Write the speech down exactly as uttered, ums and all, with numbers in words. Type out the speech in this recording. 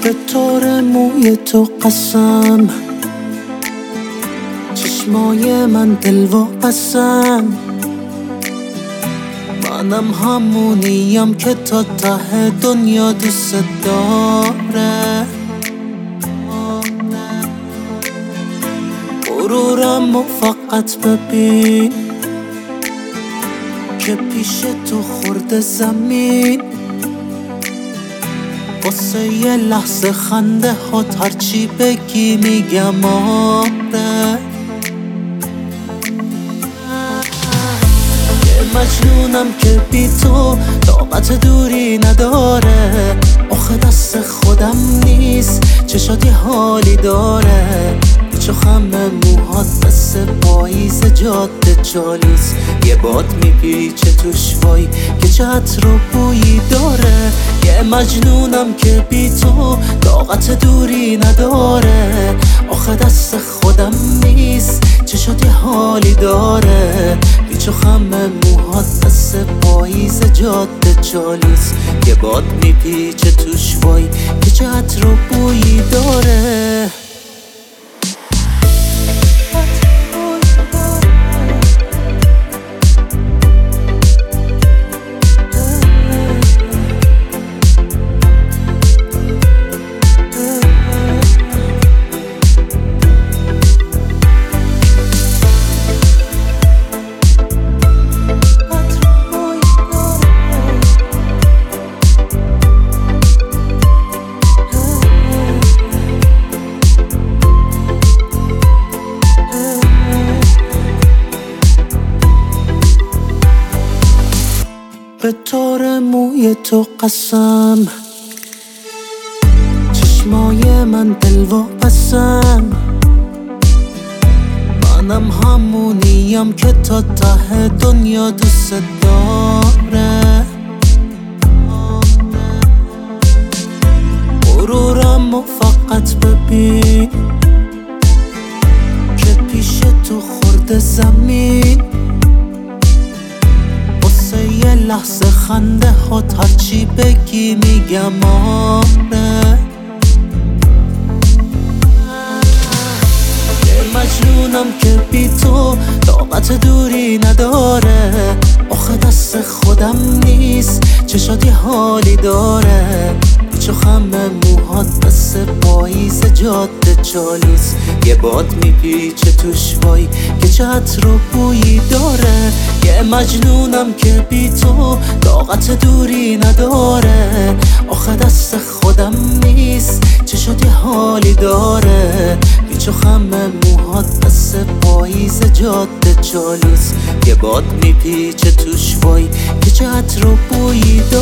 به طور موی تو قسم، چشمای من دل و پسم. منم همونیم که تا ته دنیا دوست داره. غرورم و فقط ببین که پیش تو خورده زمین. واسه یه لحظه خنده هات هرچی بگی میگم آره. یه مجنونم که بی تو طاقت دوری نداره. آخه دست خودم نیست، چشات یه حالی داره. چو خم موهات مثل پاییز جاده جالوس، یه باد میپیچه توش وای که چت رو بویی داره. یه مجنونم که بی تو طاقت دوری نداره. آخه دست خودم نیست، چشات یه حالی داره. پیچ و خم موهات مثل پاییز جاده جالوس، یه باد میپیچه توش وای که چت رو بویی داره. به طور موی تو قسم، چشمای من دل و پسم. منم همونیم که تا ته دنیا دوست داره. غرورم و فقط ببین که پیش تو خورده زمین. یه لحظه خنده هات هرچی بگی میگم آره. یه مجنونم که بی تو طاقت دوری نداره. آخه دست خودم نیست، چشات یه حالی داره. چو خم موهات مثل پاییز جاده جالوس، یه باد میپیچه توش وای که چت رو بویی داره. یه مجنونم که بی تو طاقت دوری نداره. آخه دست خودم نیست، چشات یه حالی داره. پیچ و خم موهات مثل پاییز جاده جالوس، یه باد میپیچه توش وای که چت رو بویی داره.